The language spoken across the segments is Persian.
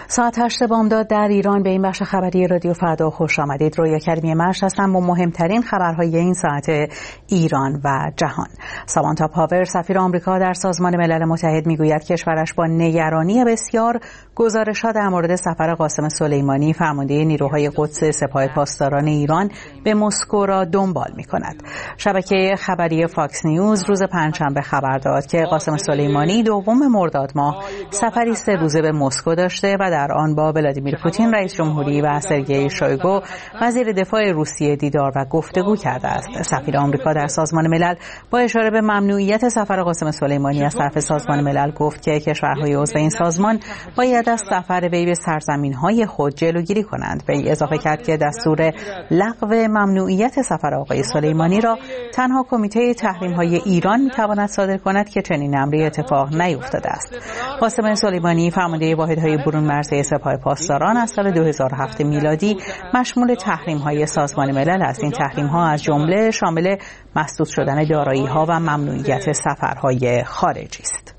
ساعت 8 بامداد در ایران به این بخش خبری رادیو فردا خوش آمدید. رویا کریمی مرش هستم با مهمترین خبرهای این ساعت ایران و جهان. سامانتا پاور سفیر آمریکا در سازمان ملل متحد میگوید کشورش با نگرانی بسیار گزارش‌ها در مورد سفر قاسم سلیمانی فرمانده نیروهای قدس سپاه پاسداران ایران به مسکو را دنبال می‌کند. شبکه خبری فاکس نیوز روز پنجشنبه خبر داد که قاسم سلیمانی دوم مرداد ماه سفری 3 روزه به مسکو داشته و در آن با ولادیمیر پوتین رئیس جمهوری و سرگئی شویگو وزیر دفاع روسیه دیدار و گفتگو کرده است. سفیر آمریکا در سازمان ملل با اشاره به ممنوعیت سفر قاسم سلیمانی از طرف سازمان ملل گفت که کشورهای عضو این سازمان باید از سفر وی به سرزمین‌های خود جلوگیری کنند. وی اضافه کرد که دستور لغو ممنوعیت سفر آقای سلیمانی را تنها کمیته تحریم‌های ایران می‌تواند صادر کند که چنین امری اتفاق نیفتاده است. قاسم سلیمانی فرمانده واحدهای برون مرزی سپاه پاسداران از سال 2007 میلادی مشمول تحریم‌های سازمان ملل است. این تحریم‌ها از جمله شامل مسدود شدن دارایی‌ها و ممنوعیت سفرهای خارجی است.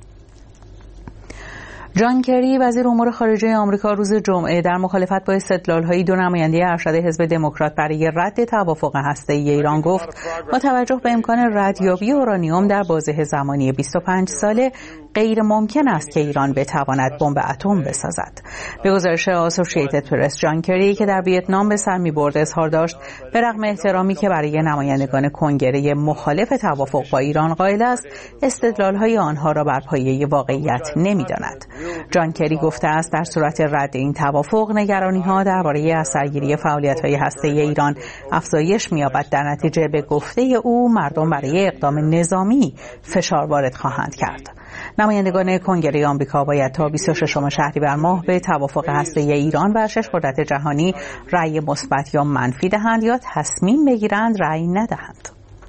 جان کری وزیر امور خارجه آمریکا روز جمعه در مخالفت با استدلال‌های دو نماینده ارشد حزب دموکرات برای رد توافق هسته‌ای ایران گفت با توجه به امکان ردیابی اورانیوم در بازه زمانی 25 ساله غیر ممکن است که ایران بتواند بمب اتم بسازد. به گزارش اسوسییتد پرس جان کری که در ویتنام به سر می‌برد اظهار داشت به رغم احترامی که برای نمایندگان کنگره مخالف توافق با ایران قائل است، استدلال‌های آنها را بر پایه واقعیت نمی‌داند. جان کری گفته است در صورت رد این توافق نگرانی‌ها درباره اثرگیری فعالیت‌های هسته‌ای ایران افزایش می‌یابد. در نتیجه به گفته او مردم برای اقدام نظامی فشار وارد خواهند کرد. نمایندگان کنگره آمریکا باید تا 26 شهریور ماه به توافق هسته‌ای ایران و 6 قدرت جهانی رأی مثبت یا منفی دهند یا تصمیم بگیرند رأی ندهند.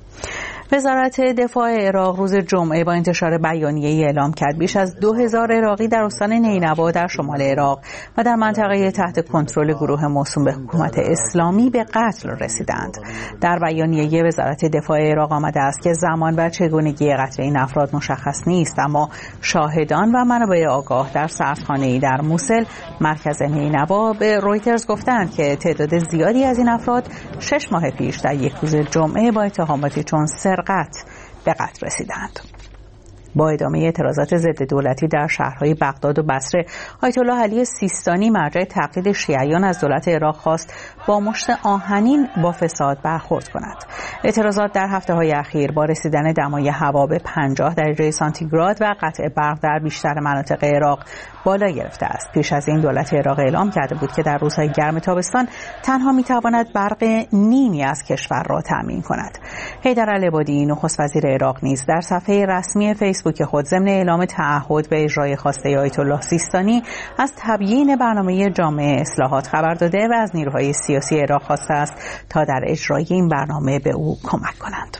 وزارت دفاع عراق روز جمعه با انتشار بیانیه‌ای اعلام کرد بیش از 2000 عراقی در استان نینوا در شمال عراق و در منطقه تحت کنترل گروه موسوم به حکومت اسلامی به قتل رسیدند. در بیانیه وزارت دفاع عراق آمده است که زمان و چگونگی قتل این افراد مشخص نیست، اما شاهدان و منابع آگاه در سردخانه‌ای در موسل مرکز نینوا به رویترز گفتند که تعداد زیادی از این افراد 6 ماه پیش در یک روز جمعه با اتهاماتی چون سرقت به قتل رسیدند. با ادامه اعتراضات ضد دولتی در شهرهای بغداد و بصره، آیت الله علی سیستانی مرجع تقلید شیعیان از دولت عراق خواست با مشت آهنین با فساد برخورد کند. اعتراضات در هفته‌های اخیر با رسیدن دمای هوا به 50 درجه سانتیگراد و قطع برق در بیشتر مناطق عراق بالا گرفته است. پیش از این دولت عراق اعلام کرده بود که در روزهای گرم تابستان تنها میتواند برق نیمی از کشور را تامین کند. حیدر العبادی نخست وزیر عراق نیز در صفحه رسمی فیسبوک خود ضمن اعلام تعهد به اجرای خواسته آیت الله سیستانی از تبیین برنامه جامع اصلاحات خبر داده و از نیروهای سیاسی عراق خواسته است تا در اجرای این برنامه به او کمک کنند.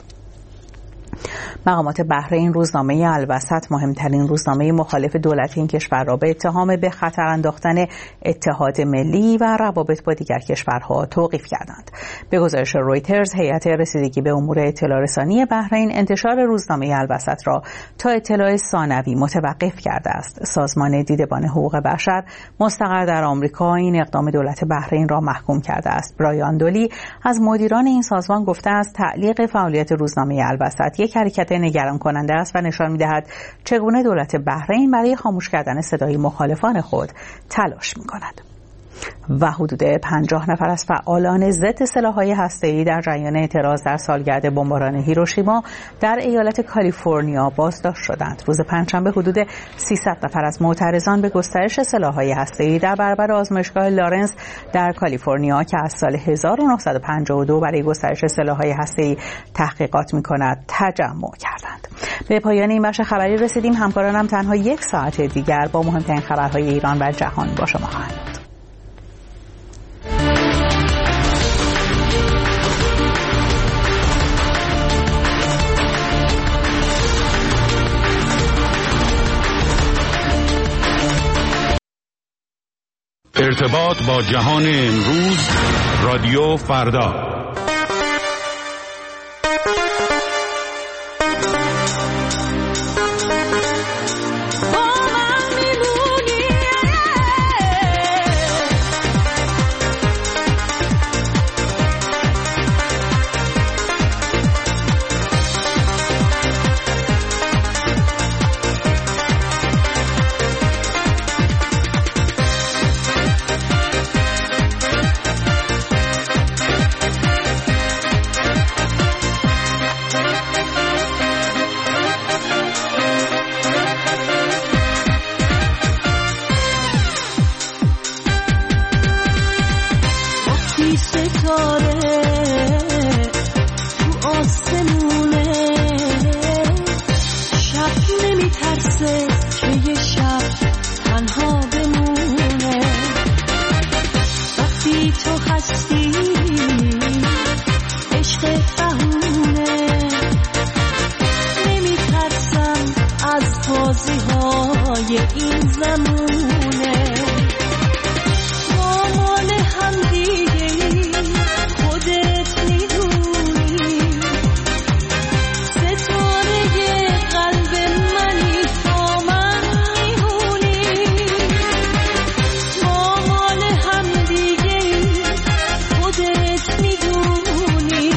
مقامات بحرین روزنامه الوسط مهمترین روزنامه مخالف دولت این کشور را به اتهام به خطر انداختن اتحاد ملی و روابط با دیگر کشورها توقیف کردند. به گزارش رویترز هیئت رسیدگی به امور اطلاع رسانی بحرین انتشار روزنامه الوسط را تا اطلاع ثانوی متوقف کرده است. سازمان دیدبان حقوق بشر مستقر در آمریکا این اقدام دولت بحرین را محکوم کرده است. برایان دولی از مدیران این سازمان گفته است تعلیق فعالیت روزنامه الوسط یک حرکت نگران کننده است و نشان می‌دهد چگونه دولت بحرین برای خاموش کردن صدای مخالفان خود تلاش می‌کند. و حدود 50 نفر از فعالان ضد سلاح‌های هسته‌ای در جریان اعتراض در سالگرد بمباران هیروشیما در ایالت کالیفرنیا بازداشت شدند. روز پنجشنبه حدود 300 نفر از معترضان به گسترش سلاح‌های هسته‌ای در برابر آزمایشگاه لارنس در کالیفرنیا که از سال 1952 برای گسترش سلاح‌های هسته‌ای تحقیقات می‌کند تجمع کردند. به پایان این بخش خبری رسیدیم. همکارانم تنها یک ساعت دیگر با مهمترین خبرهای ایران و جهان با شما خواهند بود. ارتباط با جهان امروز رادیو فردا. همونه ما مال هم دیگه خودت میدونی ستاره قلب منی با من میمونی ما مال هم دیگه خودت میدونی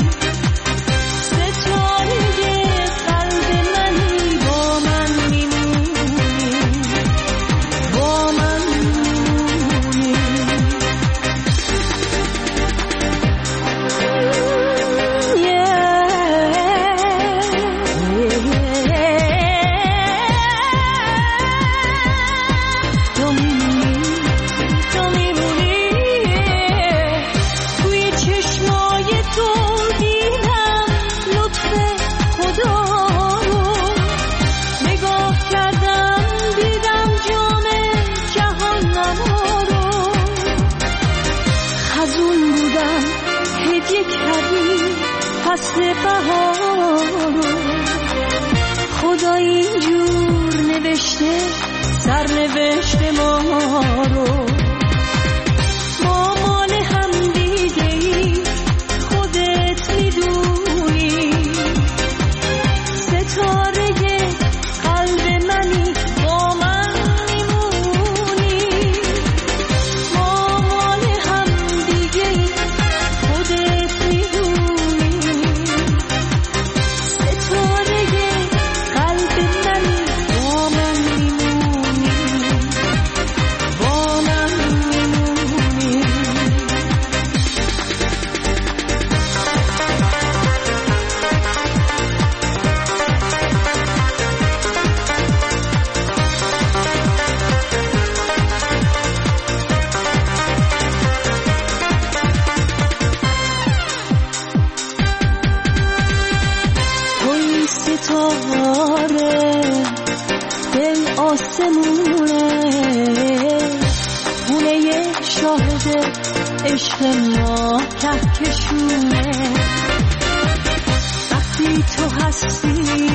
خدا اینجور نوشته سرنوشت ما رو ما مال هم دیگه خودت میدونی ستاره قلب منی با من میمونی ما مال هم دیگه خودت میدونی ستاره قلب منی با من میمونی با من میمونی توی ستاره دل آسمونه خونه شاهد عشق ما کهکشونه وقتی تو هستی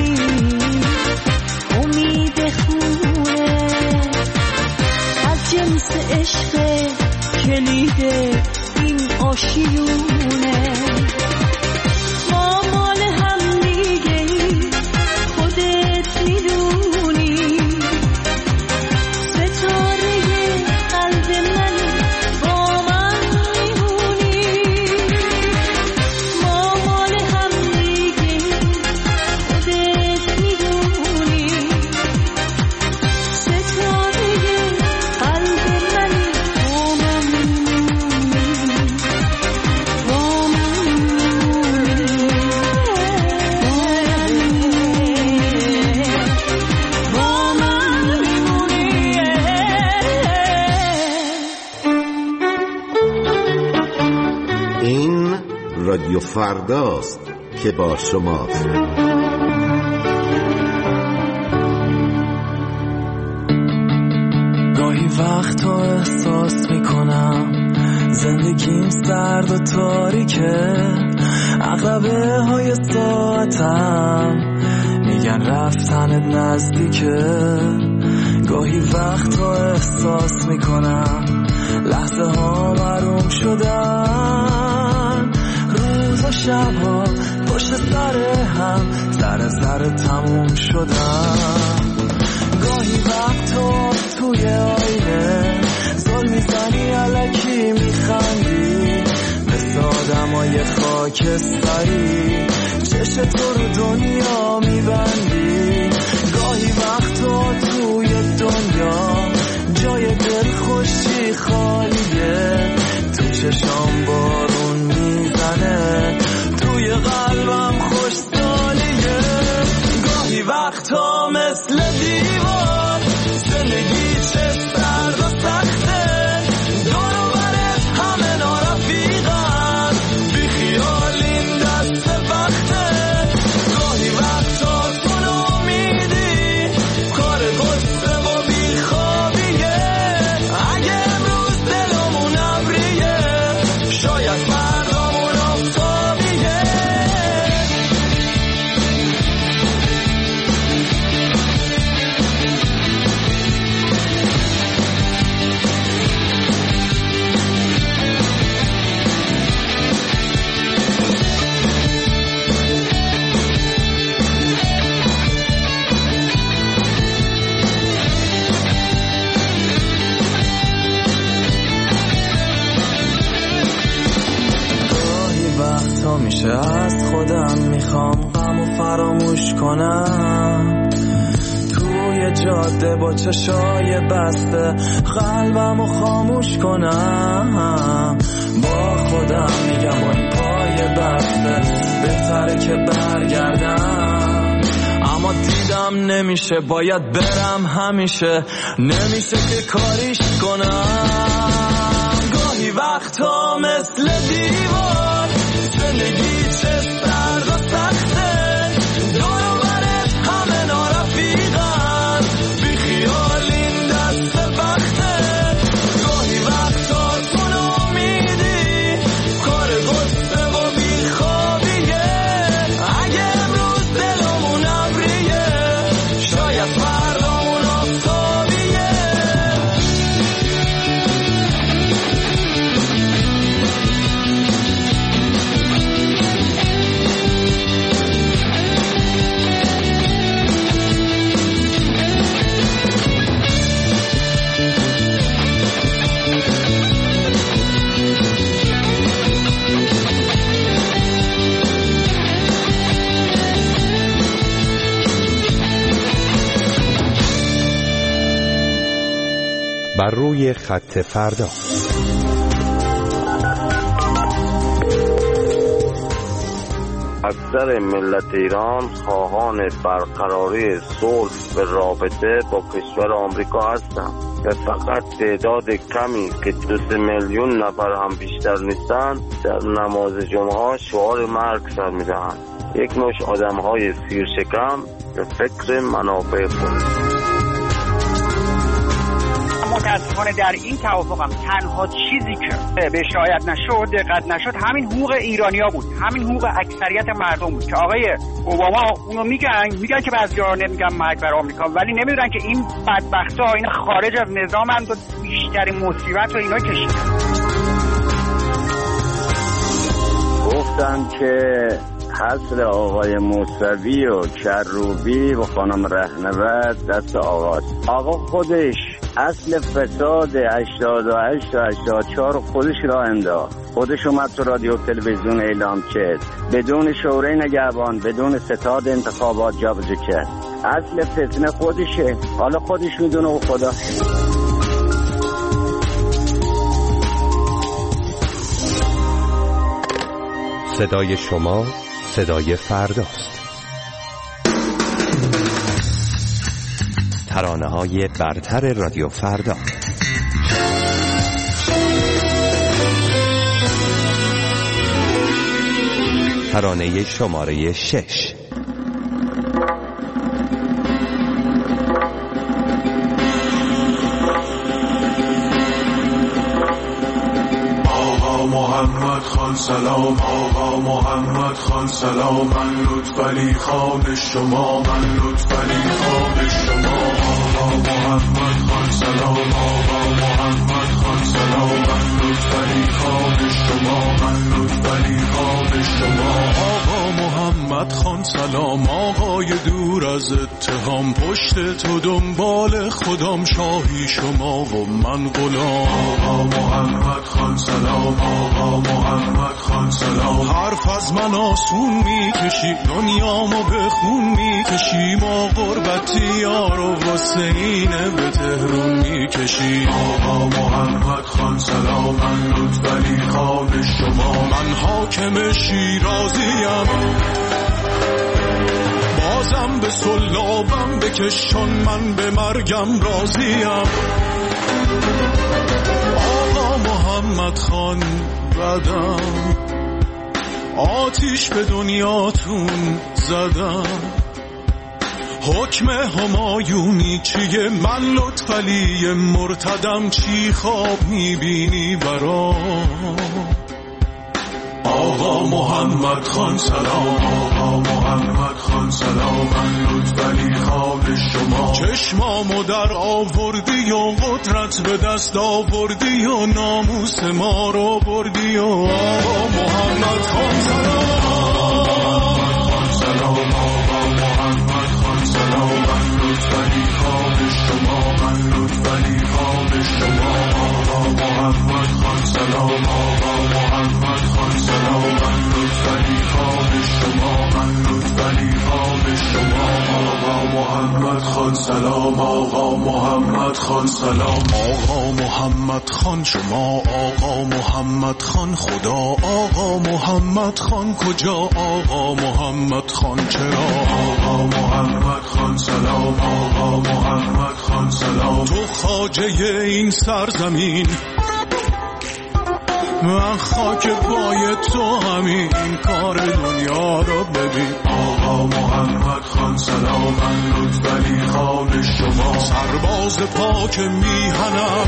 امید خونه از جنس عشق کلید این آشیونه ما مال هم دیگه خودت میدونی ستاره قلب منی با من میمونی ما مال هم دیگه خودت میدونی ستاره قلب منی با من میمونی با من میمونی با من میمونی این رادیو فرداست که با شماست. گاهی وقتا احساس میکنم زندگیم سرد و تاریکه عقربه های ساعتم میگن رفتن نزدیکه گاهی وقتا احساس میکنم لحظه ها محروم شدن روز و شب ها پشت سر هم ذره تموم شدن گاهی وقتا توی آینه زل میزنی الکی میخندی مثل آدمای خاکستری چشم تو رو دنیا میبندی گاهی وقتا توی دنیا جای دل خوشی خالیه تو چشام بارون میزنه توی قلبم خوش سالیه گاهی وقتا مثل دیوار زندگی چه سرد و سخته دور و برت همه نارفیقن بی خیال این دست وقته گاهی وقتا تو نامیدی کار قصه و بیخوابیه اگه امروز دلمون ابریه نمیشه. از خودم میخوام غمو فراموش کنم، توی جاده با چشای بسته قلبمو خاموش کنم. با خودم میگم با این پای بسته بهتره که برگردم، اما دیدم نمیشه. باید برم همیشه، نمیشه که کاریش کنم. گاهی وقتا مثل دیوار زندگی چه سرد و سخته، دور و برت همه نارفیقن، بی خیال این دست وقته. گاهی وقتا تو نامیدی کار غصه و بی خوابیه، اگه امروز دلمون ابریه شاید فردامون آفتابیه. بر روی خط فردا. اکثر ملت ایران خواهان برقراری صلح و رابطه با کشور آمریکا هستند و فقط تعداد کمی که 2 میلیون نفر هم بیشتر نیستند در نماز جمعه شعار مرگ سر می‌دهند. یک مش آدم‌های سیرشکم به فکر منافع خود. متاسفانه در این توافق هم تنها چیزی که به شایعت نشد، دقت نشد، همین حقوق ایرانیا بود، همین حقوق اکثریت مردم بود که آقای اوباما اونو میگن که بعضی‌ها نمیگن مرگ بر آمریکا، ولی نمیدونن که این بدبختا اینا خارج از نظامن و بیشترین مصیبت رو اینا کشیدن. گفتن که حصر آقای موسوی و کروبی و خانم رهنورد دست آقاست. آقا خودش اصل فساد 88 و 84 خودش را انداخت، خودش اومد تو رادیو تلویزیون اعلام کرد، بدون شورای نگهبان، بدون ستاد انتخابات جابجا کرد. اصل فتنه خودشه، حالا خودش میدونه و خدا. صدای شما صدای فرداست. ترانه‌های برتر رادیو فردا. ترانه شماره 6. محمد خان سلام، آقا محمد خان سلام، من لطفعلی خان شما، من لطفعلی خان شما. آقا محمد خان سلام، آقا محمد خان سلام، من لطفعلی خان شما، من لطفعلی خان شما. آقا محمد خان سلام، آقای دور از اتهام، پشت تو دنبال خودم، شاهی شما و من غلام. آقا محمد خان سلام، آقا محمد خان سلام، حرف از من آسون میکشی، دنیامو به خون میکشی، ما غربتی یار و واسه اینه به تهرون میکشی. آقا محمد خان سلام، من لطفعلی خان شما، من حاکم شیرازیم، بازم به سلابم بکشان، من به مرگم راضیم. آقا محمد خان بدم، آتیش به دنیاتون زدم، حکم همایونی چیه؟ من لطفعلی مرتدم، چی خواب میبینی برام؟ آقا محمد خان سلام، آقا محمد خان سلام، من لطفعلی خان شما، چشمامو در آوردی و قدرت به دست آوردی و ناموس ما رو بردی و آقا محمد خان سلام، آقا محمد خان سلام، آقا محمد خان سلام، من لطفعلی خان شما، من لطفعلی خان شما. آقا محمد خان سلام، آقا محمد خان سلام، من لطفعلی شما من لطفعلی خان شما آقا محمد خان سلام آقا محمد خان سلام آقا محمد خان شما آقا محمد خان خدا آقا محمد خان کجا آقا محمد خان چرا آقا محمد خان سلام آقا محمد خان سلام تو خواجه این سرزمین من خاک پای تو همین کار دنیا رو ببین آقا محمد خان سلام من لطفعلی خان شما سرباز پاک میهنم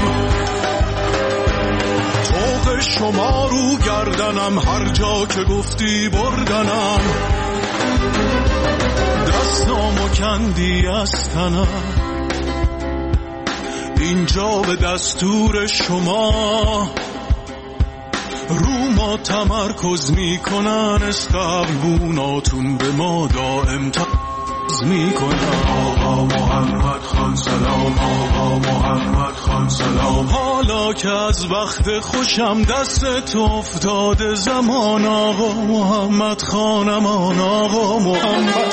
طوق شما رو گردنم هر جا که گفتی بردنم دستامو کندی از تنم اینجا به دستور شما رو ما تمرکز میکنن استقبوناتون به ما دائم تقض میکنن آقا محمد خان سلام آقا محمد خان سلام حالا که از وقت خوشم دست افتاده زمان آقا محمد خانم آقا محمد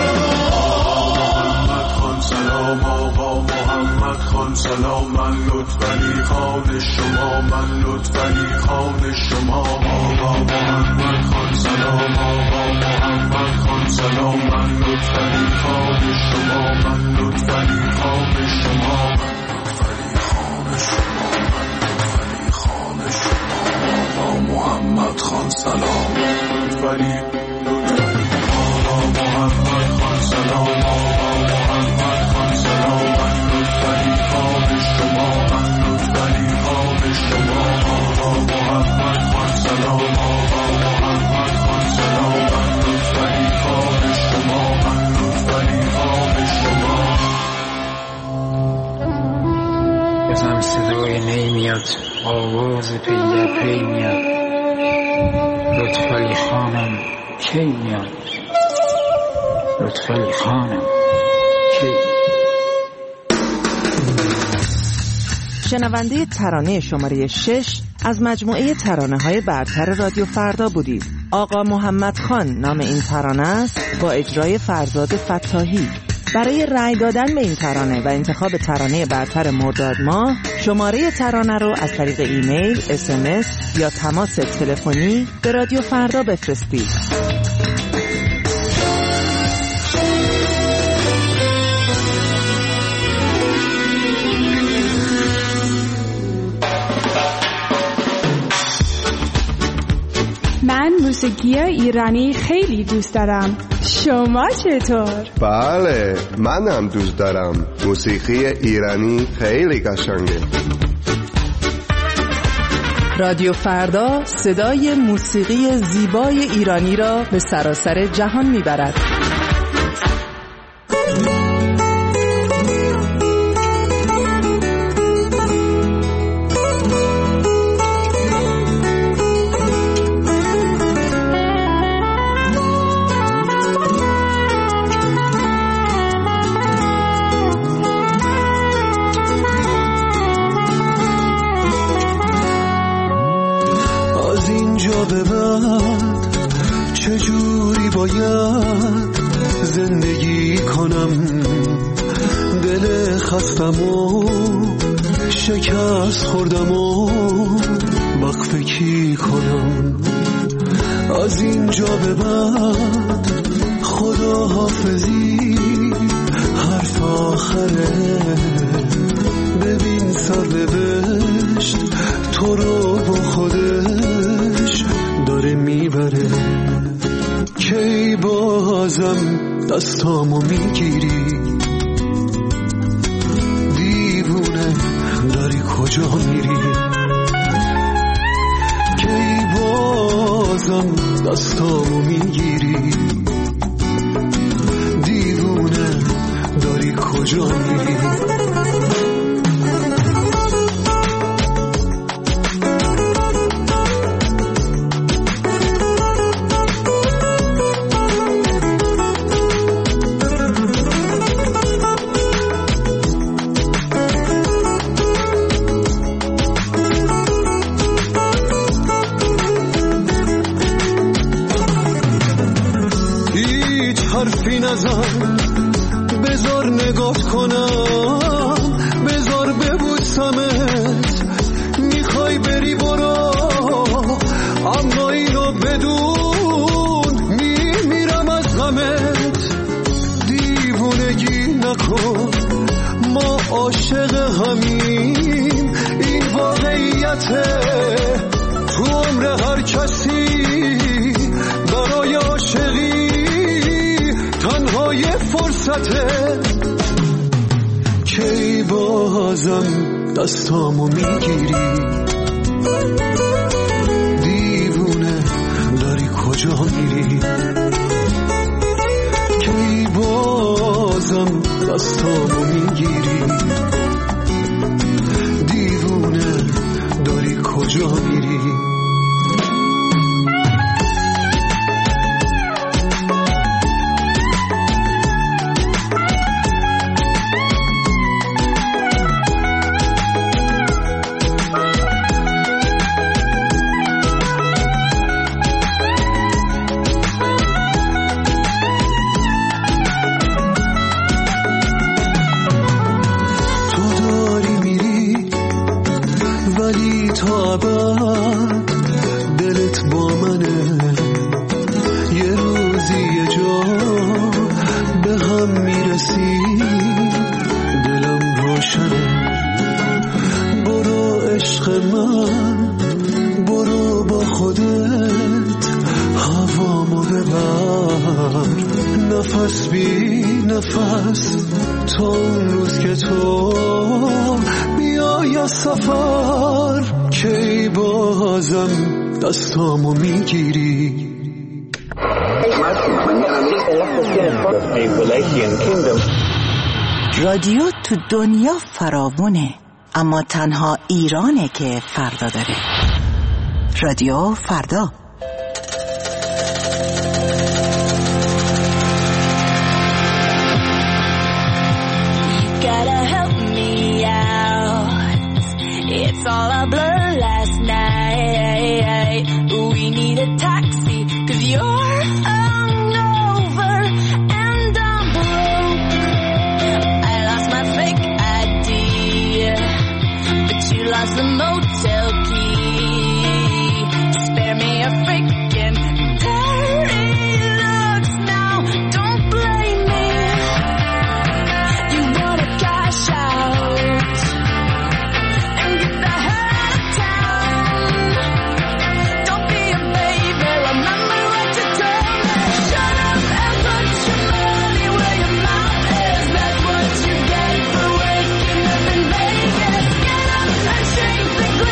خان سلام آقا محمد خان سلام من لطفعلی خان شما من لطفعلی خان شما آقا محمد خان سلام آقا محمد خان سلام من لطفعلی خان شما من لطفعلی خان شما لطفعلی خان شما لطفعلی خان شما آقا محمد خان سلام لطفعلی آقا محمد خان سلام آقا محمد خان سلام من لطفعلی خان شما من لطفعلی خان شما آقا محمد خان سلام آقا محمد خان سلام من لطفعلی خان شما من لطفعلی خان شما بزن صدای نی میاد آواز پی در پی میاد لطفعلی خانم کی میاد لطفعلی خانم کی شنونده ترانه شماره 6 از مجموعه ترانه‌های برتر رادیو فردا بودید. آقا محمد خان نام این ترانه است با اجرای فرزاد فتاحی. برای رأی دادن به این ترانه و انتخاب ترانه برتر مرداد ماه شماره ترانه رو از طریق ایمیل، SMS یا تماس تلفنی به رادیو فردا بفرستید. من موسیقی ایرانی خیلی دوست دارم. شما چطور؟ بله، منم دوست دارم. موسیقی ایرانی خیلی قشنگه. رادیو فردا صدای موسیقی زیبای ایرانی را به سراسر جهان میبرد. به بعد چجوری باید زندگی کنم دل خستم و شکست خوردم و وقفه کی کنم از اینجا به بعد خدا حافظی حرف آخره ببین سرنوشت تو رو با خودش داره میبره کی بازم دستامو میگیری دیوونه داری کجا میری کی بازم دستامو میگیری دیوونه داری کجا میری نزن، بذار نگاه کنم، بذار ببوسمت. میخوای بری برو، اما اینو بدون میمیرم از غمت. دیوونگی نکن، ما عاشق همیم، این واقعیته. تو عمر هر کسی برای عاشقی تنها یه فرصته. کی بازم دستامو میگیری، دیوونه داری کجا میری؟ کی بازم دستامو میگیری، دیوونه داری کجا میری؟ دلت با منه، یه روزی یه جا به هم میرسیم، دلم روشنه. برو عشق من، برو با خودت هوامو ببر، نفس بی نفس تا اون روز که تو بیای از سفر. کی بازم دستامو میگیری؟ رادیو تو دنیا فراوونه، اما تنها ایرانه که فردا داره. رادیو فردا. It's all a blur last night. We need a taxi, 'cause you're hungover and I'm broke. I lost my fake ID, but you lost the motel key. Spare me a freaking dirty looks now, don't blame me. You wanna cash out and get the hell out of town. Don't be a baby, remember what you told me. Shut up and put your money where your mouth is. That's what you get for waking up in Vegas. Get up and shake the glass.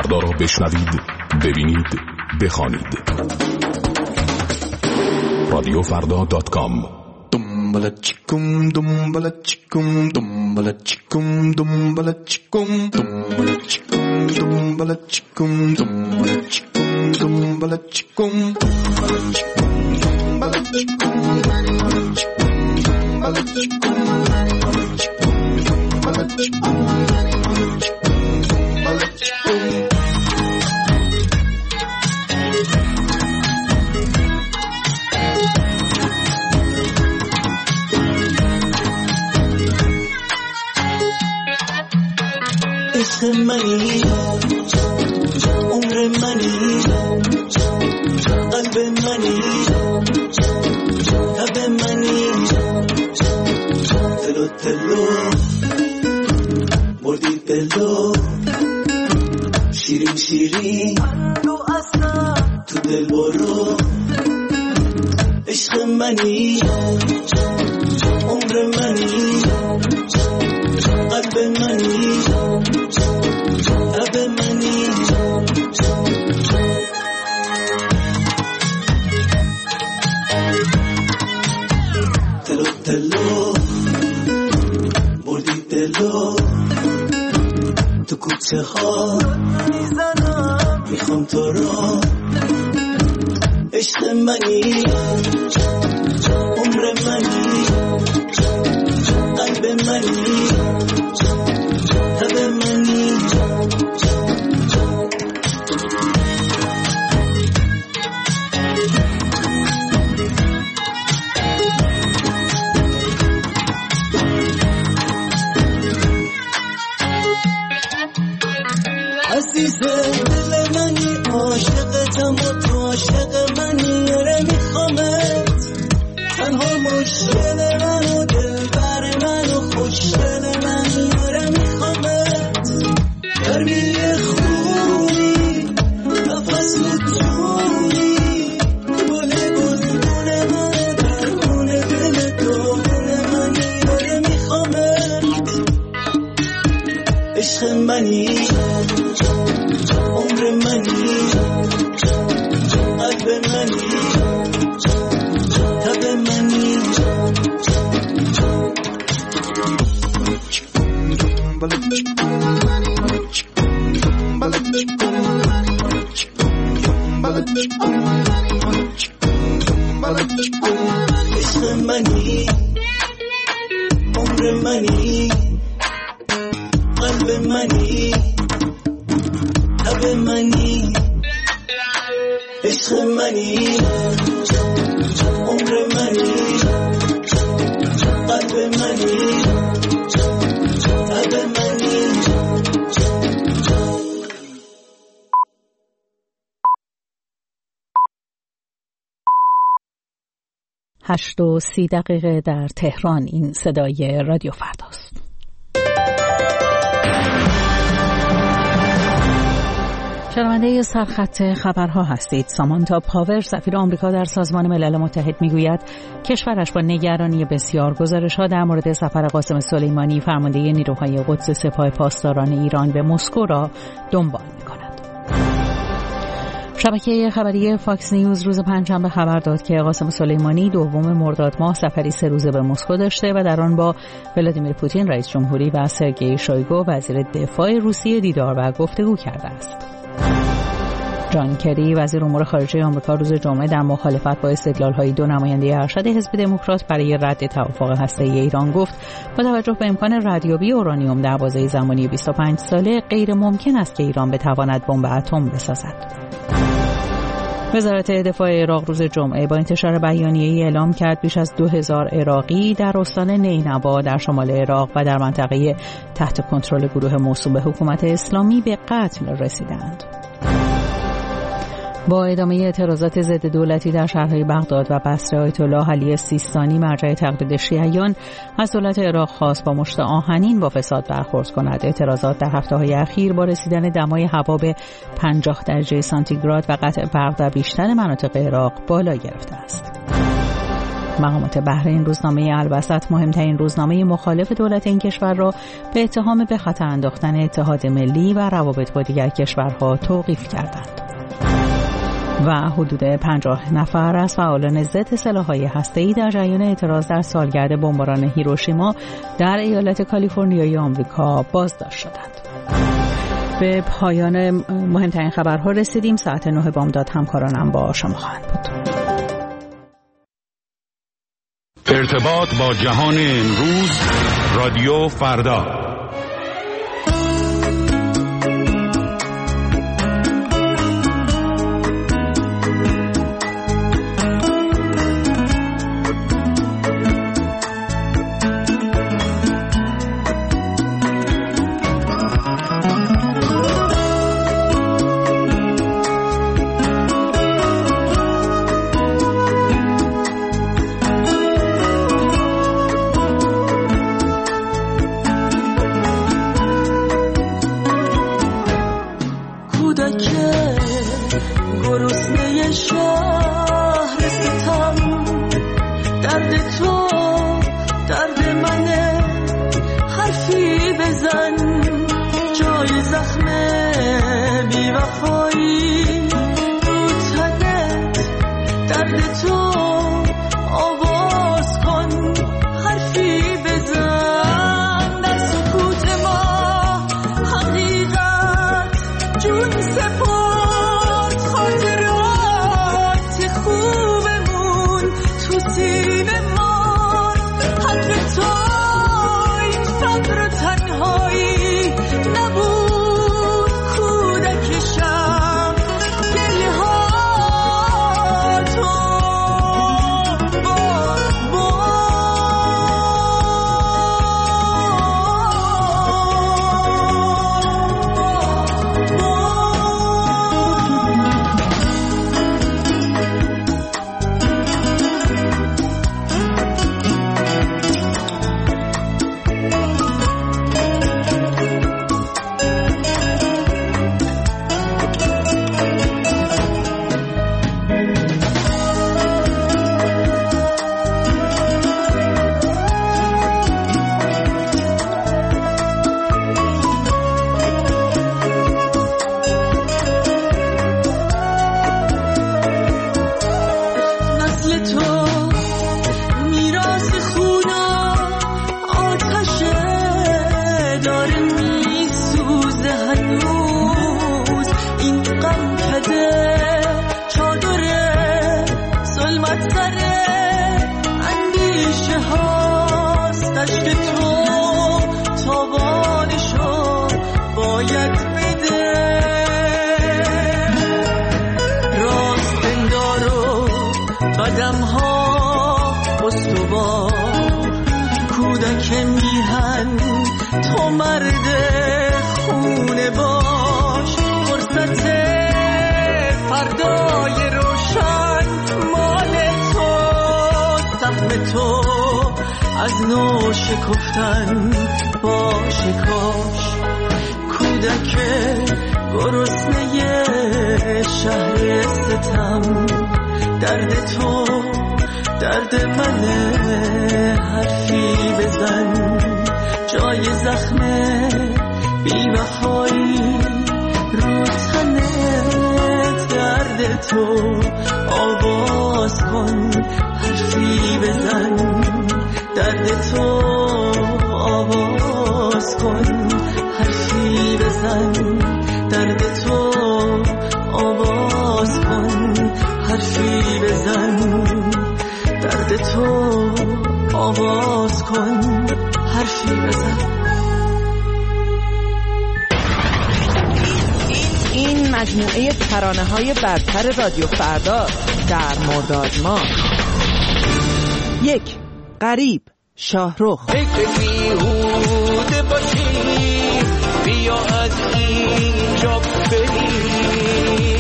فردا را بشنوید، ببینید، بخوانید. رادیوفردا.com. دنباله چیکم دنباله چیکم دنباله چیکم دنباله چیکم دنباله چیکم دنباله چیکم دنباله چیکم دنباله چیکم دنباله چیکم دنباله چیکم. عشق منی، عمر منی، قلب منی، تب منی، تلو تلو بردی دلو، شیرین شیرین تو دل برو. عشق منی، عمر منی، قلب منی، تب منی. تلو تلو بردی دلو، تو کوچه ها میخوام تو را. عشق منی، عمر منی، قلب منی، تب منی. عزیز دل منی، عاشقتم و تو عاشق منی. یاره میخوامت، تنها مشکل من و دلبر من و خوشگل من. یاره میخوامت، گرمی خونی، نفس نتونی، گل گلگون من، درمون دل دون من. یاره میخوامت، عشق منی، عمر منی، قلب منی، تب منی. عشق منی، عمر منی، قلب منی، تب منی. عشق منی، عمر منی، قلب منی، تب منی. 8:30 در تهران. این صدای رادیو فرداست. شنونده سرخط خبرها هستید. سامانتا پاور سفیر آمریکا در سازمان ملل متحد میگوید کشورش با نگرانی بسیار گزارش‌ها در مورد سفر قاسم سلیمانی فرمانده نیروهای قدس سپاه پاسداران ایران به مسکو را دنبال می‌کند. شبکه خبری فاکس نیوز روز پنجشنبه خبر داد که قاسم سلیمانی 2 مرداد ماه سفری 3 روزه به مسکو داشته و در آن با ولادیمیر پوتین رئیس جمهوری و سرگئی شویگو وزیر دفاع روسیه دیدار و گفتگو کرده است. جان کری وزیر امور خارجه آمریکا روز جمعه در مخالفت با استدلال‌های 2 نماینده ارشد حزب دموکرات برای رد توافق هسته‌ای ایران گفت با توجه به امکان ردیابی اورانیوم در بازه زمانی 25 ساله غیر ممکن است که ایران بتواند بمب اتم بسازد. وزارت دفاع عراق روز جمعه با انتشار بیانیه‌ای اعلام کرد بیش از 2000 عراقی در استان نینوا در شمال عراق و در منطقه تحت کنترل گروه موسوم به حکومت اسلامی به قتل رسیدند. با ادامه اعتراضات ضد دولتی در شهرهای بغداد و بصره، آیت الله علی سیستانی مرجع تقلید شیعیان از دولت عراق خواست با مشت آهنین با فساد برخورد کند. اعتراضات در هفته‌های اخیر با رسیدن دمای هوا به 50 درجه سانتیگراد و قطع برق در بیشتر مناطق عراق بالا گرفته است. مقامات بحرین روزنامه الوسط مهمترین روزنامه مخالف دولت این کشور را به اتهام به خطر انداختن اتحاد ملی و روابط با دیگر کشورها توقیف کردند. و حدود 50 نفر از فعالان ضد سلاح‌های هسته‌ای در جریان اعتراض در سالگرد بمباران هیروشیما در ایالت کالیفرنیای آمریکا بازداشت شدند. به پایان مهمترین خبرها رسیدیم. ساعت 9 بامداد همکارانم با شما خواهند بود. ارتباط با جهان امروز، رادیو فردا. از نو شکفتن باشه کاش کودک گرسنه شهر ستم درد تو درد منه حرفی بزن جای زخم بی وفایی رو تنه درد تو آواز کن حرفی بزن درد تو آواز کن حرفی بزن درد تو آواز کن حرفی بزن درد تو آواز کن حرفی بزن. این مجموعه ترانه‌های برتر رادیو فردا در مرداد ماه. 1. غریب شاهرخ. فکر بیهوده باشی بیا از اینجا بریم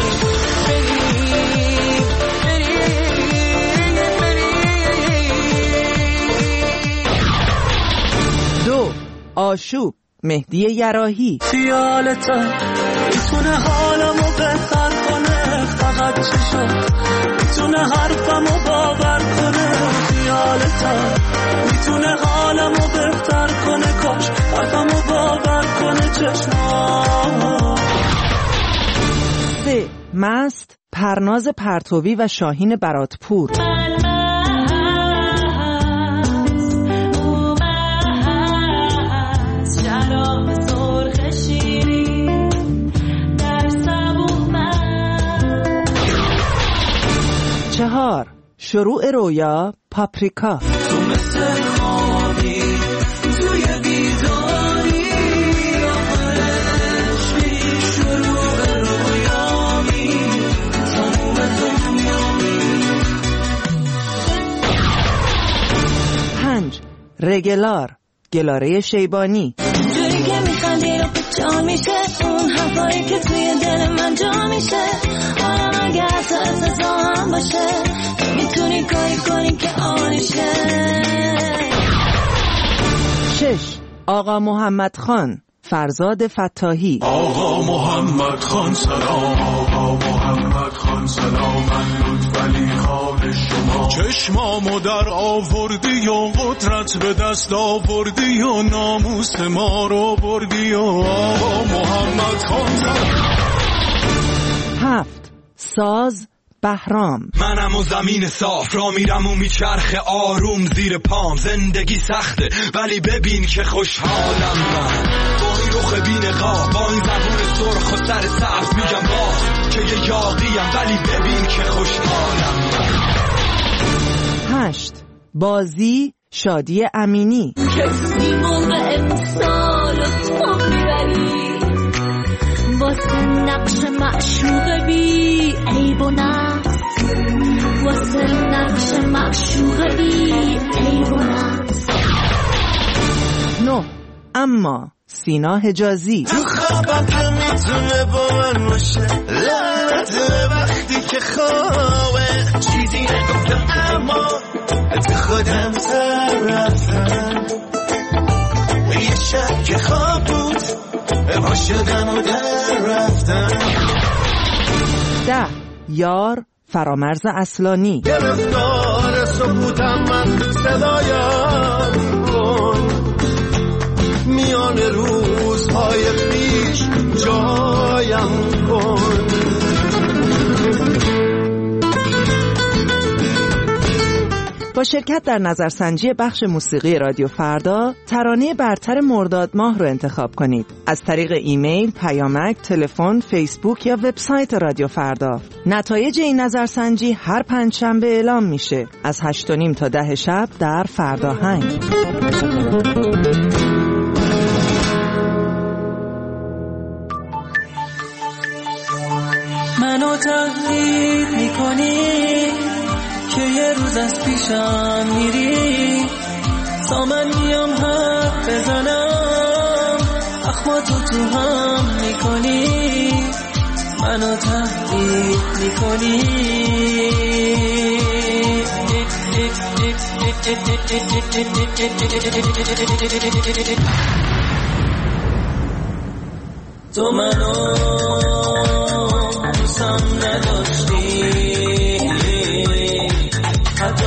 2. آشوب مهدی یراحی. خیالتم میتونه حالمو بهتر کنه فقط چشم میتونه حرفمو باور کنه مست، پرناز پرتوی و شاهین براتپور. چهار، شروع رویا، پاپریکا. رگلار، گلاره شیبانی. جوری که میخندی و جا میشه اون حرفایی که توی دل من جا میشه. حالا اگه حتی افتضا هم باشه میتونی کاری کنی که آنشه. 6. آقا محمد خان، فرزاد فتاحی. آقا محمد خان سلام، آقا محمد خان سلام، من لطفعلی خان شما. چشمامو در آوردی و قدرت به دست آوردی و ناموس ما رو بردی و آقا محمد خان سلام. 7. ساز، بهرام. منم و زمین صاف را میرم و میچرخه آروم زیر پام. زندگی سخته ولی ببین که خوشحالم من. با این رخ بی نقاب، با این زبون سرخ و سر سبز میگم باز که یه یاقیم ولی ببین که خوشحالم من. 8. بازی، شادی امینی. کسی موقع امسال و تو میبری واسه نقش معشوق بی عیب و نقص. واسه نقش معشوق بی عیب و نقص. 9. اما، سینا حجازی. تو خوابم که میتونه با من باشه، لعنت وقتی که خوابه چیزی نگفتم اما تو خودم سر رفتم. یه شب که خواب بود با شدم و در رفتم. 10. یار، فرامرز اصلانی. گرفتار سکوتم من، صدایم کن میان روزهای پیش جایم کن. با شرکت در نظرسنجی بخش موسیقی رادیو فردا، ترانه برتر مرداد ماه رو انتخاب کنید. از طریق ایمیل، پیامک، تلفن، فیسبوک یا وبسایت رادیو فردا. نتایج این نظرسنجی هر پنجشنبه اعلام میشه از 8:30 تا 10 شب در فرداهنگ. منو تهدید میکنی که یه روز از پیشم میری، تا من میام حرف بزنم اخماتو تو هم میکنی. منو تهدید میکنی تو منو دوستم نداشتی، حتی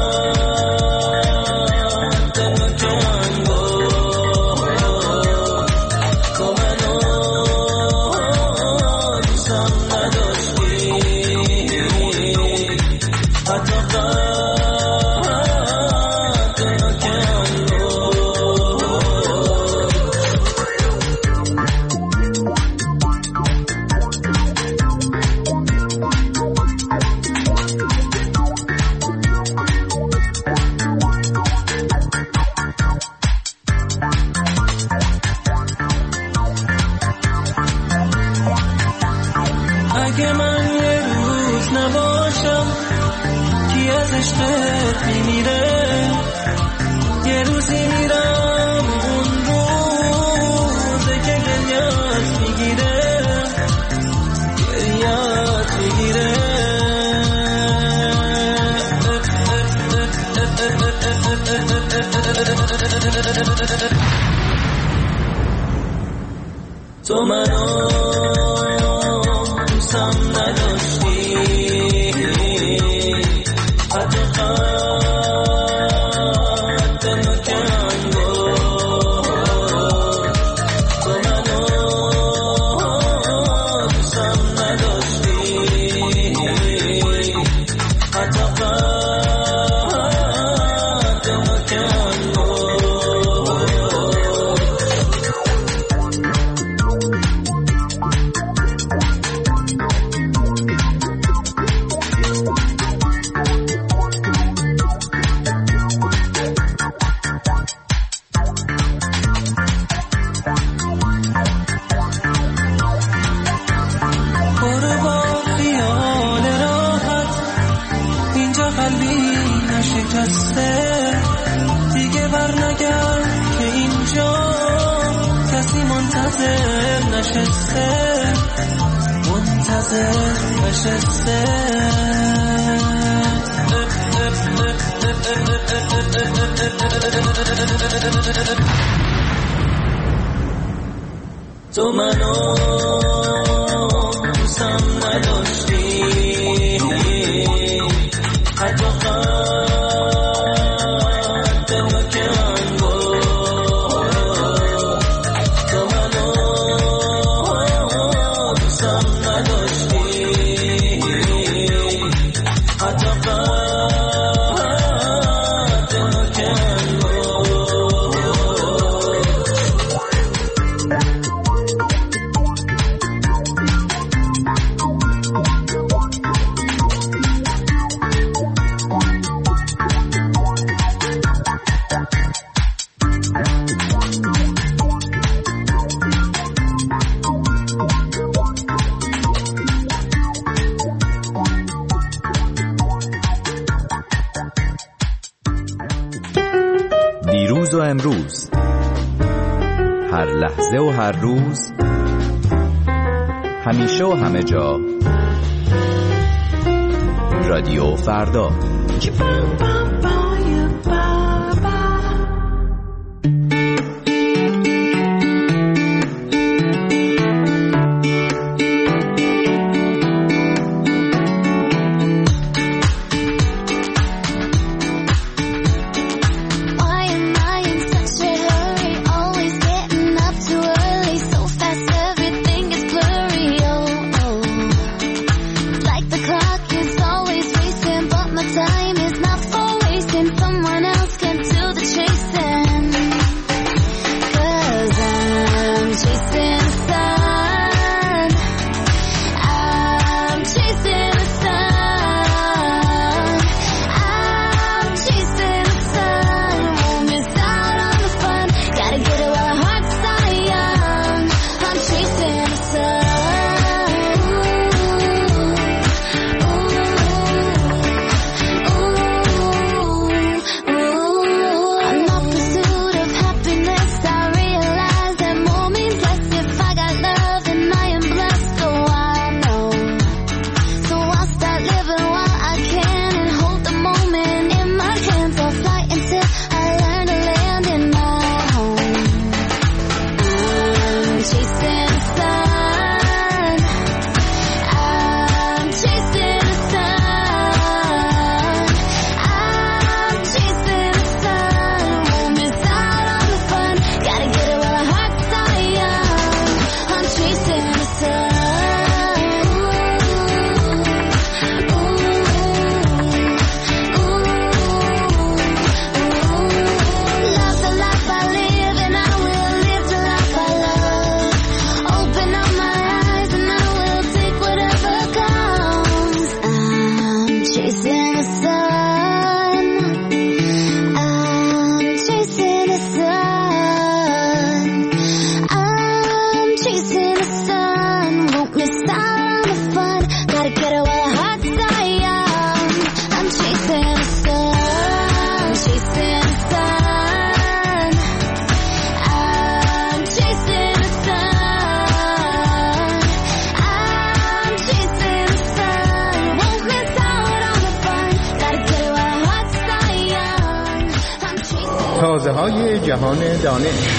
اگه من یه روز نباشم کی از عشقت میمیره، یه روزی میرم اون روزه که گریت میگیره، گریت میگیره. تو منو دوستم نداشتی، حتی قد نکن تو منو دوستم نداشتی، نشکسته دیگه برنگرد که اینجا کسی منتظر نشسته تو منو دوستم نداشتی حتی قد نکن تو منو دوستم نداشتی حتی قد نکن دیروز و امروز، هر لحظه و هر روز، همیشه و همه جا، رادیو فردا. تازه‌های جهان دانش.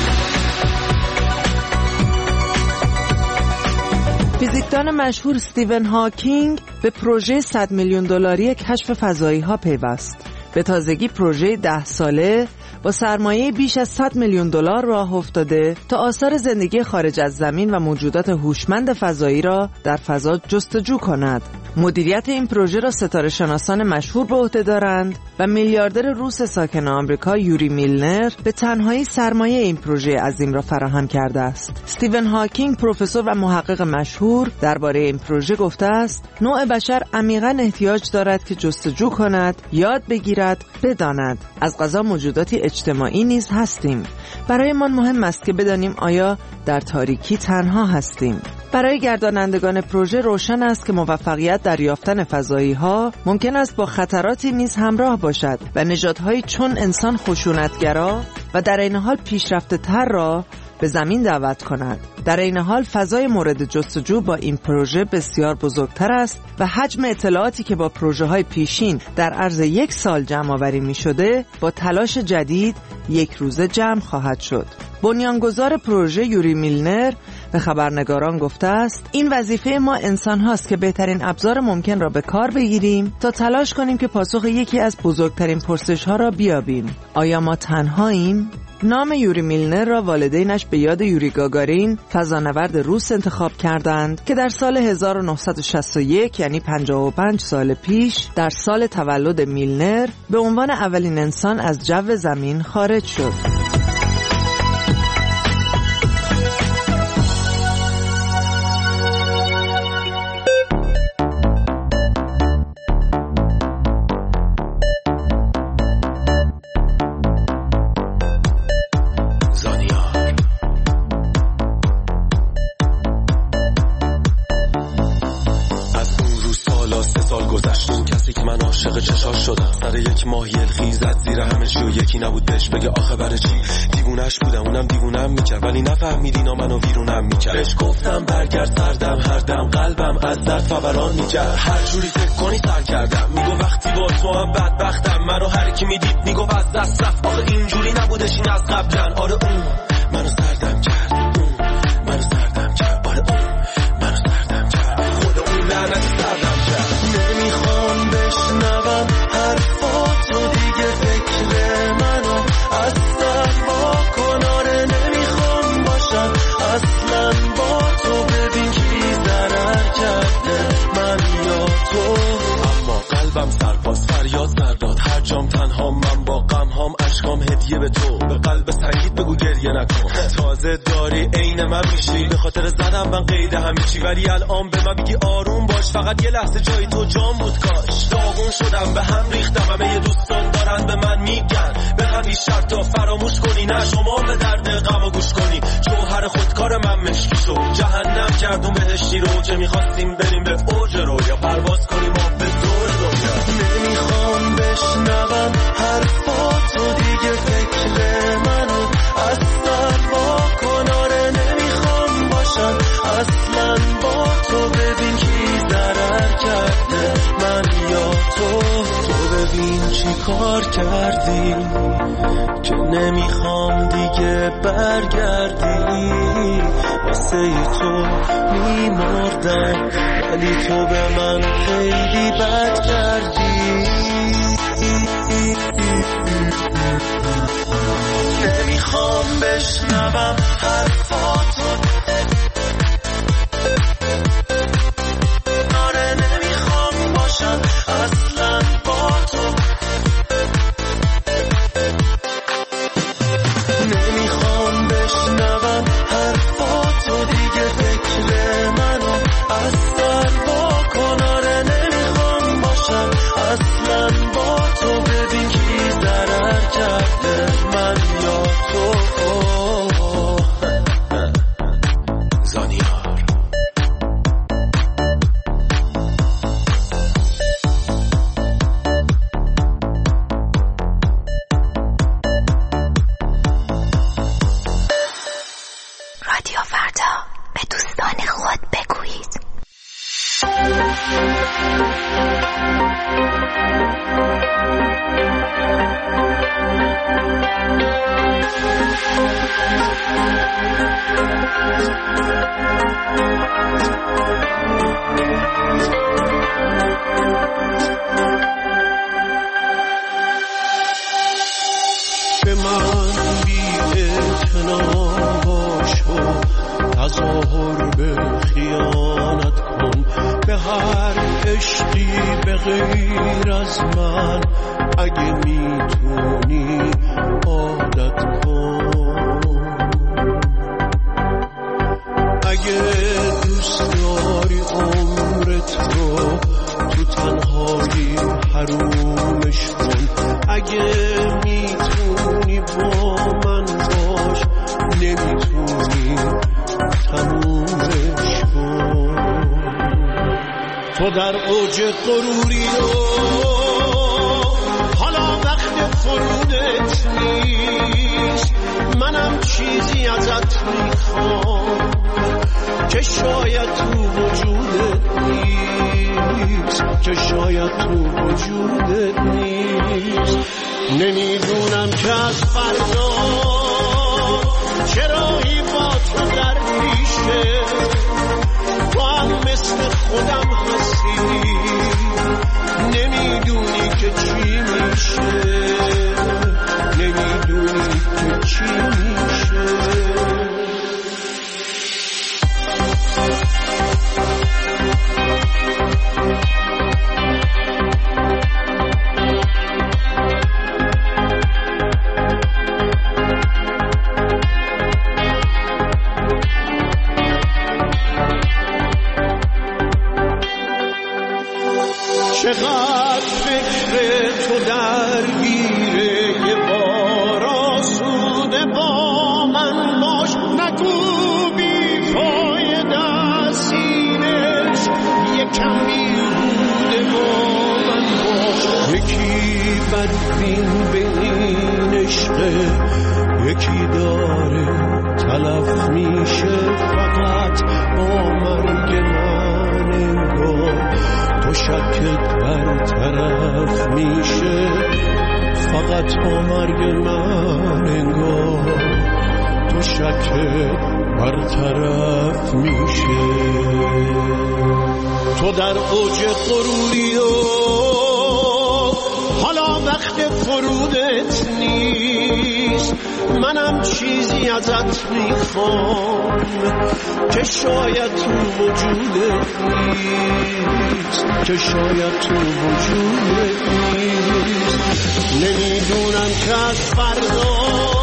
فیزیکدان مشهور استیون هاکینگ به پروژه 100 میلیون دلاری کشف فضایی‌ها پیوست. به تازگی پروژه 10 ساله با سرمایه بیش از 100 میلیون دلار راه افتاده تا آثار زندگی خارج از زمین و موجودات هوشمند فضایی را در فضا جستجو کند. مدیریت این پروژه را ستاره شناسان مشهور به عهده دارند و میلیاردر روس ساکن آمریکا یوری میلنر به تنهایی سرمایه این پروژه عظیم را فراهم کرده است. استیون هاکینگ، پروفسور و محقق مشهور، درباره این پروژه گفته است: نوع بشر عمیقاً احتیاج دارد که جستجو کند، یاد بگیرد، بداند. از قضا موجوداتی اجتماعی نیز هستیم. برایمان مهم است که بدانیم آیا در تاریکی تنها هستیم. برای گردانندگان پروژه روشن است که موفقیت در یافتن فضایی‌ها ممکن است با خطراتی نیز همراه باشد و نژادهایی چون انسان خشونتگرا و در این حال پیشرفته‌تر را به زمین دعوت کند. در این حال فضای مورد جستجو با این پروژه بسیار بزرگتر است و حجم اطلاعاتی که با پروژه‌های پیشین در عرض 1 سال جمع آوری می‌شده با تلاش جدید 1 روزه جمع خواهد شد. بنیانگذار پروژه یوری میلنر به خبرنگاران گفته است این وظیفه ما انسان هاست که بهترین ابزار ممکن را به کار بگیریم تا تلاش کنیم که پاسخ یکی از بزرگترین پرسش ها را بیابیم. آیا ما تنهاییم؟ نام یوری میلنر را والدینش به یاد یوری گاگارین فضانورد روس انتخاب کردند که در سال 1961 یعنی 55 سال پیش در سال تولد میلنر به عنوان اولین انسان از جو زمین خارج شد. یکی نبود بهش بگه آخه برای چی دیوونش بودم اونم دیوونم میکرد ولی نفهمیدین منو ویرونم میکرد بهش گفتم برگرد سردم هر دم قلبم از درد فوران میکرد هر جوری فکر کنی سر کردم میگو وقتی با تو هم بدبختم منو هر کی میدید میگو از دست رفت آخه اینجوری نبودش این از قبلا آره اون منو سردم کرد منو سردم کرد آره اون منو سردم کرد خدا اون لعنت سردم کرد نمیخوام بشنوم حرفاتو دیگه فکر منو اصلا با کناره نمیخوام باشم اصلا با تو ببین کی ضرر کرده من یا تو اما قلبم سرپاس فریاد سرداد هر جام تنها من با غم هام اشکام هدیه به تو به قلب سنگیت بگو گریه نکن تازه داری عین من میشی به خاطر زدم من قید همیشی ولی الان به من بگی آروم باش فقط یه لحظه جای تو جام بود کاش داغون شدم به هم ریختم همه دوستان دارن به من میگن به همین شرط تا فراموش کنی نه شما به درد غم گوش کنی جوهر خودکار من مشکی شد جهنم کردون بهشتی رو که میخواستیم بریم به اوج رویا پرواز کنیم ما به دور دنیا نمیخوام بشنوم حرفاتو دیگه فکر منو اصلا با کناره نمیخوام باشم اصلا با تو ببین کی ضرر کرده من یا تو ببین چی کار کردی که نمیخوام دیگه برگردی واسه تو میمردم ولی تو به من خیلی بد کردی نمیخوام بشنوم حرفاتو آره نمیخوام باشم اصلا با تو نمیخوام بشنوم حرفاتو دیگه فکر منو اصلا با کن آره نمیخوام باشم اصلا با تو ببین کی ضرر کرده من یا تو زانیار رادیو فردا به دوستان خود بگویید به من بی‌اعتنا باش و تظاهر به خیانت کن به هر عشقی به غیر از من اگه میتونی عادت کن اگه دوست داری عمرت رو تو تنهایی حرومش کن اگه میتونی با من باش نمیتونی تمومش کن در اوج غروری و حالا وقت فرودت نیست. منم چیزی ازت میخوام که شاید تو وجودت نیست، که شاید تو وجودت نیست. نمیدونم که از فردا چرایی با تو در پیشه، تو هم مثل خودم هستی، نمیدونی که چی میشه، نمیدونی که چی میشه. چقدر فکر تو درگیره، یه بار آسوده با من باش، نگو بی فایده سینش، یکم بیهوده با من باش. یکی بدبین به این عشقه، یکی داره تلف میشه فقط با مرگ من انگار. تو شکت برطرف میشه فقط با مرگ من انگار. تو شکت برطرف میشه. تو در اوج غروری و حالا وقت فرودت نیست. منم چیزی ازت میخوام که شاید تو وجودت نیست، که شاید تو وجودت نیست. نمیدونم که از فردا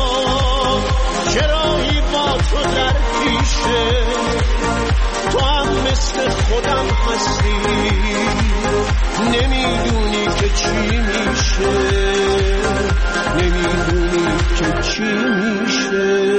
چرایی با تو در پیشه، تو هم مثل خودم هستی، نمیدونی که چی میشه، نمیدونی که چی میشه.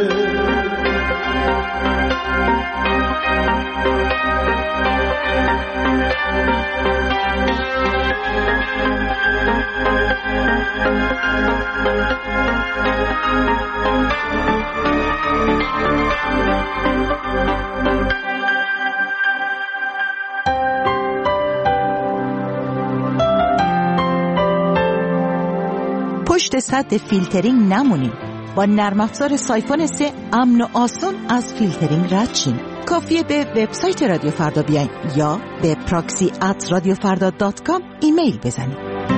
پشت سد فیلترینگ نمونیم. با نرم افزار سایفون 3 امن و آسون از فیلترینگ رد شیم. کافیه به وبسایت رادیو فردا بیاین یا به proxy@radiofarda.com ایمیل بزنید.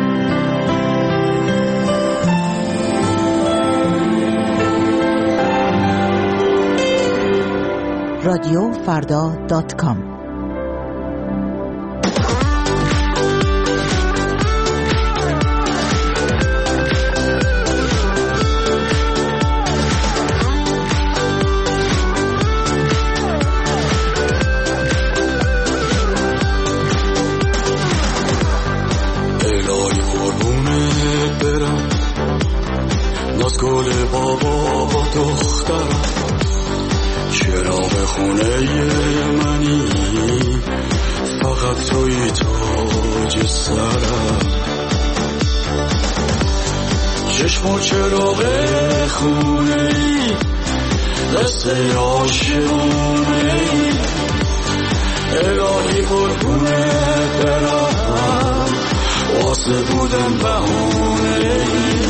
radiofarda.com. گل بابا دخترم، چراغ خونه منی، فقط توی تاج سرم. چشم و چراغ خونه ای، قصه عاشقونه ای، الهی قربونه برم، واسه بودن بهونه ای.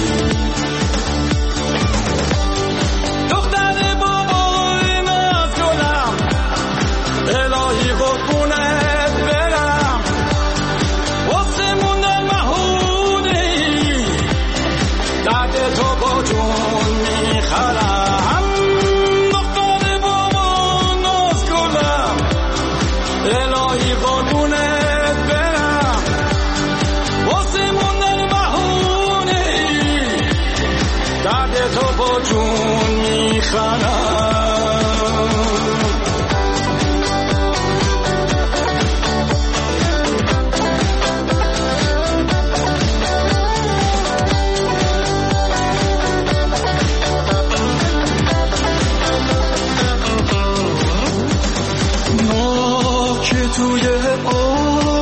توی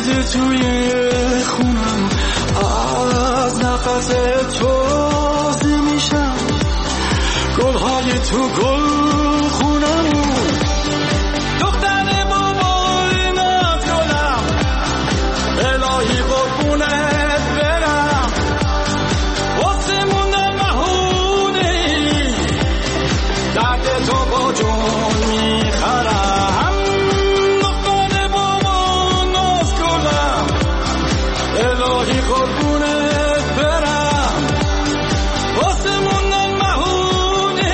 میده توی خونم، از نفس تازه میشم، گلهای تو گل خونم. دختر بابای نازگلم، الهی قربونت برم، واسه موندن مهونه، درد تو با جون میخرم. دختر بابا نازگلم، الهی قربونت برم، واسه موندن مهونه،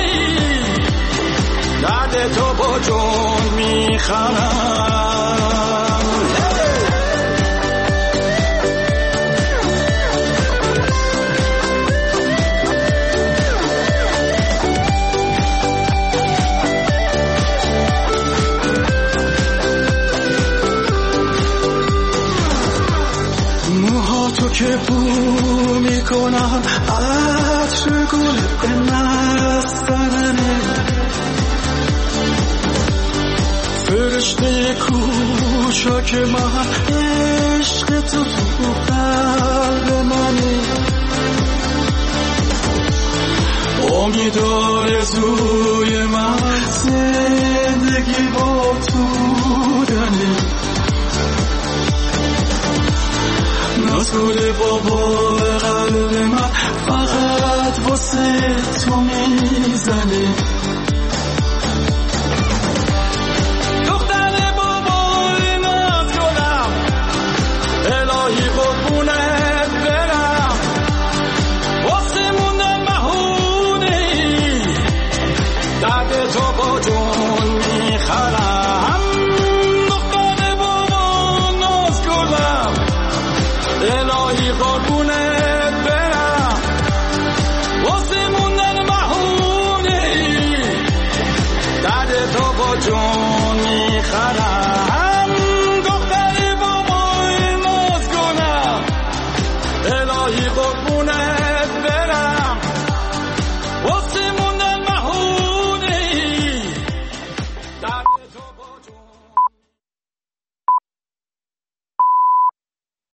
درد تو با جون میخرم. موهاتو که بو میکنم، عطر گل به نستننه، فرشته کوچاک من، عشق تو قلب منه، امید آرزوی من، زندگی با تو بودنه. نازگل بابا قلب من، فقط واسه تو میزنه.